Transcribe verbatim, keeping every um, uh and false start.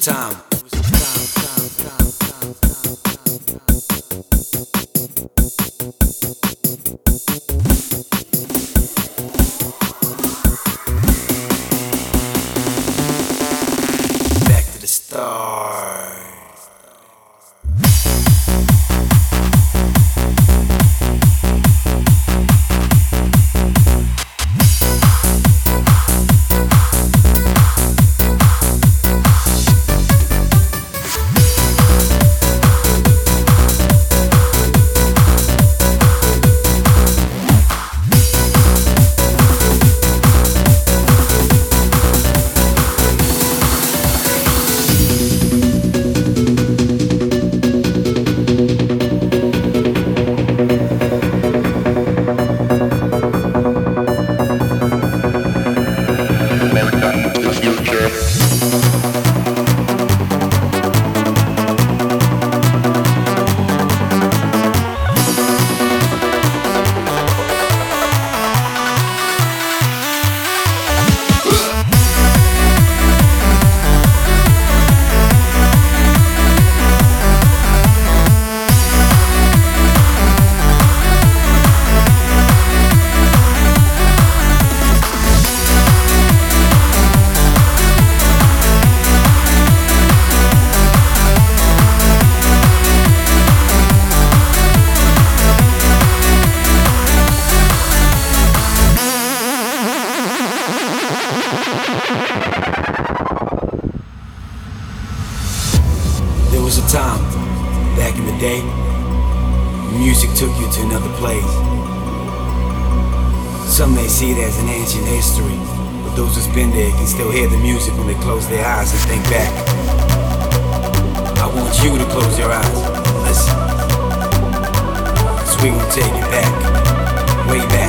time. Back to the start. There was a time, back in the day, music took you to another place. Some may see it as an ancient history, but those who's been there can still hear the music when they close their eyes and think back. I want you to close your eyes and listen, 'cause we gon' take it back, way back.